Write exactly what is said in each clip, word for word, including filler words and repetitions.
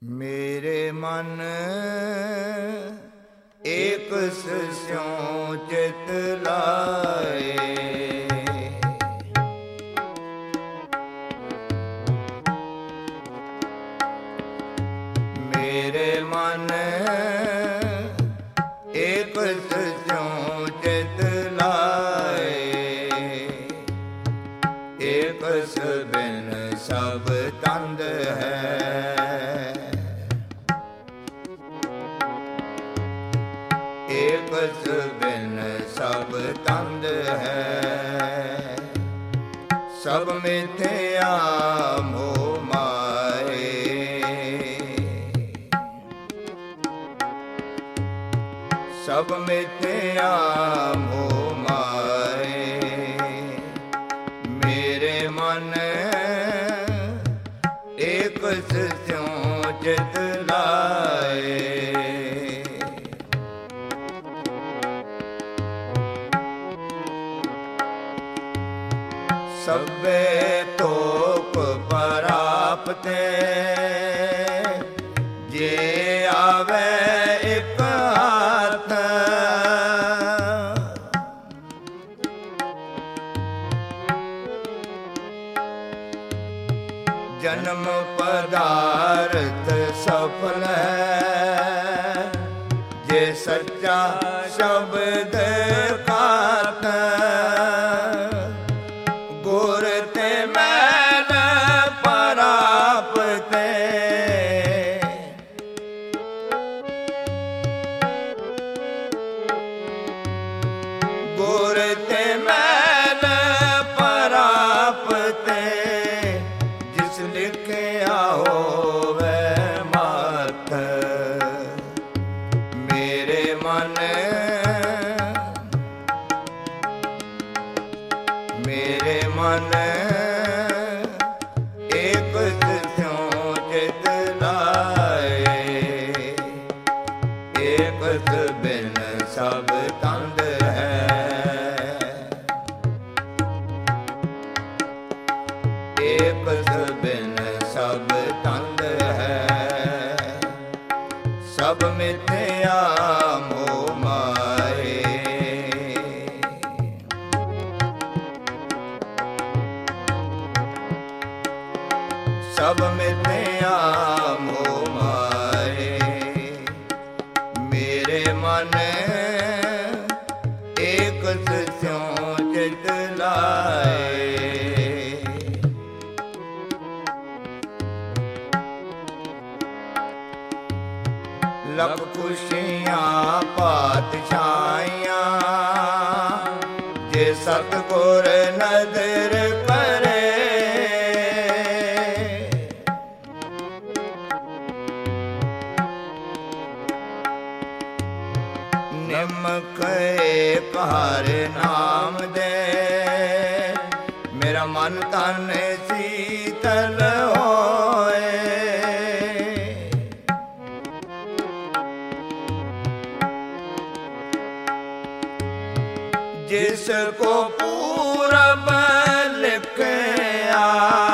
मेरे मन एक स्यों चित लाए, मेरे मन एक स्यों चित लाए, एक बिन सब तंद है, एक बिन सब तंद है। सब मिथ्या मोह माए, सब मिथ्या मोह माए। मेरे मन एक स्यों चित लाए, सबे तोप परापते जे आवे एक हाथ। जन्म पदार्थ सफल है जे सच्चा शब्द खात। गुर ते मैल परापते गुर ते मैल परापते जिस लिखिया होवे मात। मेरे मन मेरे मन एक स्यों चित लाए, एक बिन सब तंद है, एक बिन सब तंद है। सब मिथ्या मोह माए, सब मिथ्या मोह माए। मेरे मन एक स्यों चित लाए, लख खुशियाँ पातशाहियाँ जे सतगुर नदर करे। निमक एक हर नाम दे मेरा मन तन शीतल होए। जिसको पूरब लिखया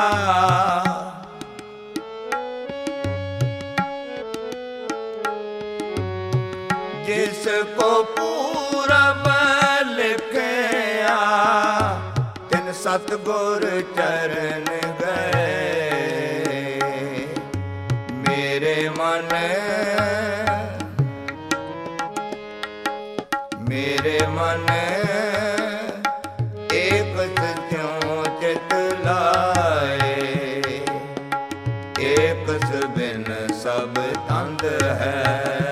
जिसको पूरब लिखया तिन सतगुर चरण गए। मेरे मन मेरे मन एक स्यों चित लाए, एक बिन सब तंद है,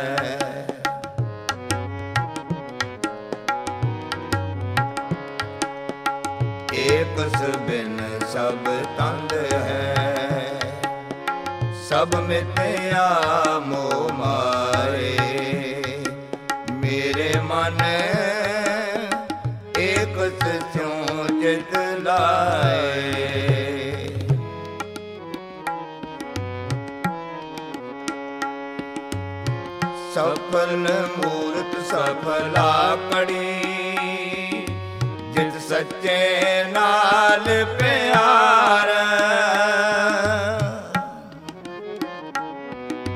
एक बिन सब तंद है। सब मिथ्या मोह माए, मेरे मन एक स्यों चित लाए। सफल मूरत सफला कड़ी जित सच्चे नाल प्यार।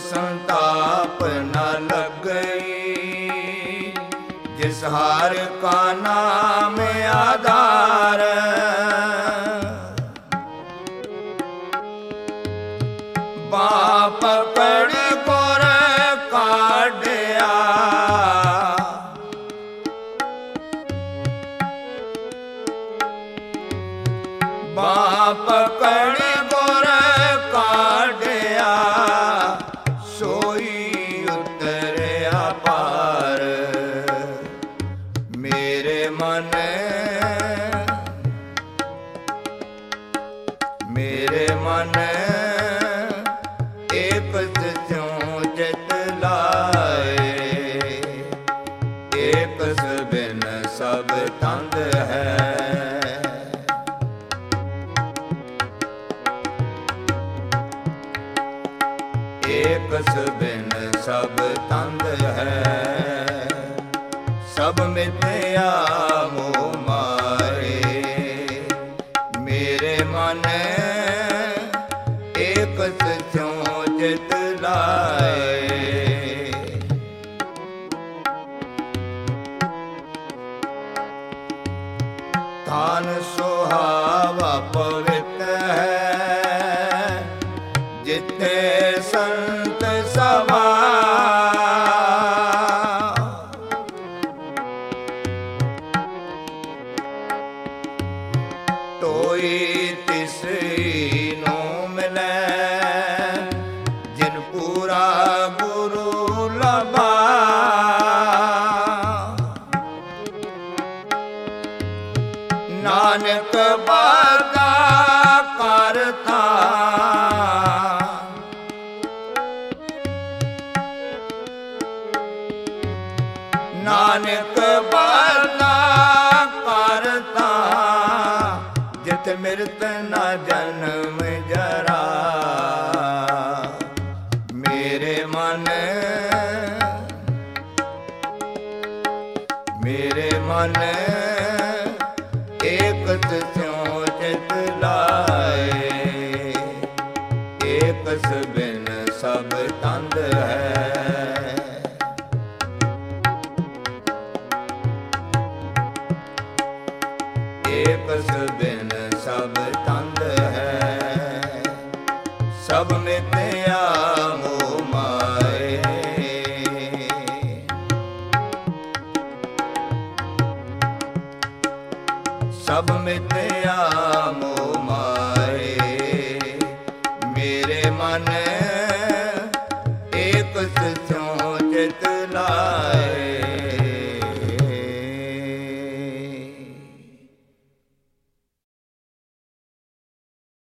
संताप न लगई, जिस हार का नाम आधार। बाप पकड़ गोर काढ़िया, बाप पकड़ गोर काढ़िया, सोई उतरिया पार। मेरे मन मेरे मन एक त्यों चित लाए, एक बिन सब तंद है। एक बिन सब तंद है, सब मिथ्या मोह मारे। मेरे मन एक त्यों चित लाए, थान सुहावा पवित्र है, जिथे संत सभा। तोई तिसनो मिले, जिन पूरा गुरु लभा। नानक बागा करता, नानक बागा करता, जित मृत न जन्म जरा। मेरे मन मेरे मन एक त्यों चित लाए, एक बिन सब तंद है। एक बिन सब तंद है, सब मिथ्या मोह माए। सब मिथ्या मोह माए। मेरे मन एक त्यों चित लाए,